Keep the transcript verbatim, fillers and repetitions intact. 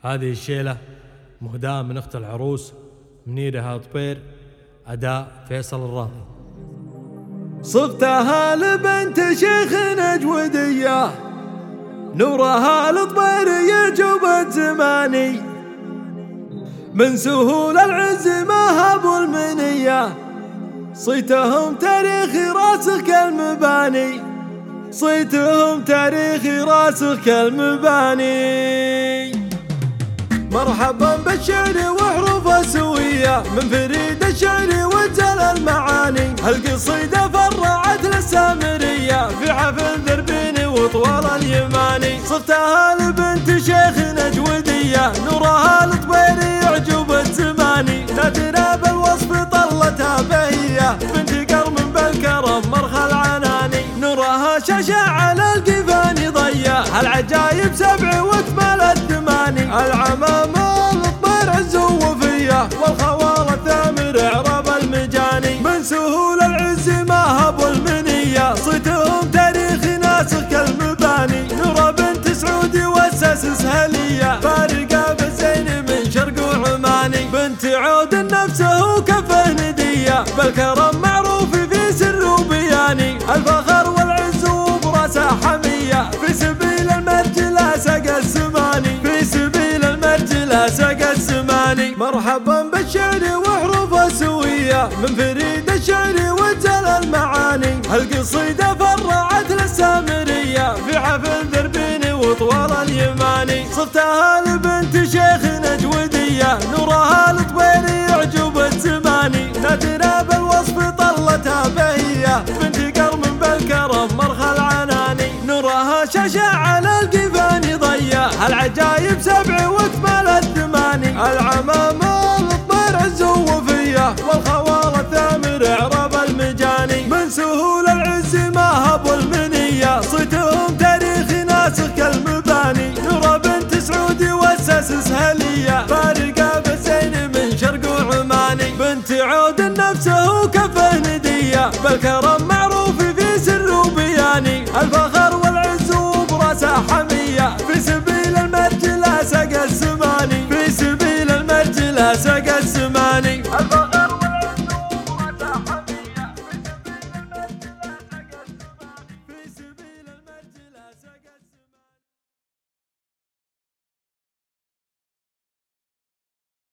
هذه الشيلة مهداة من أخت العروس منيرة طبير، أداء فيصل الراضي. صفتها لبنت شيخ نجودية، نورها الطبير يعجب زماني، من سهول العز ما هبوا المنية، صيتهم تاريخي راسخ كالمباني، صيتهم تاريخي راسخ كالمباني. مرحبا بالشعر وحروفه سوية، من فريد الشعر وجل المعاني، هالقصيدة فرعت للسامرية في حفل ذربيني وطوال اليماني. صفتها لبنت شيخ نجودية، نورها الطبير يعجب الزماني، نادرة بالوصف طلتها بهية، بنت قرم بالكرم مرخى العناني، نورها شاشة على القفاني ضيا، هالعجايب سبع واكمل الثماني، العمامة الطير عز ووفية، والخوال الثامر اعراب المجاني، من سهول العز ما هبوا المنية، صيتهم تاريخي ناسخ كالمباني، نورة بنت سعودي واسس سهلية، فارقة بالزين من شرق وعماني، بنت عود نفسه وكفه ندية، بالكرم معروف في سر وبياني، الفخر والعز وبراسه حمية، في سبيل المرج لا سقى الزماني، في سبيل المرج لا سقى الزماني. مرحبا بالشعر وحروفه سوية، من فريد الشعر وجل المعاني، هالقصيدة فرعت للسامرية في حفل ذربيني وطوال اليماني. صفتها لبنت شيخ نجودية، نورها الطبير يعجب الزماني، نادرة بالوصف طلتها بهية، بنت قرم بالكرم مرخى العناني، نورها شاشة على القفاني ضيا، هالعجايب سبع واكمل الثماني، العمامة الطير عز ووفية، والخوال الثامر اعراب المجاني، من سهول العز ما هبوا المنية، صيتهم تاريخي ناسخ كالمباني، نورة بنت سعودي واسس سهلية، فارقة بالزين من شرق وعماني، بنت عود نفسه وكفه ندية، بالكرم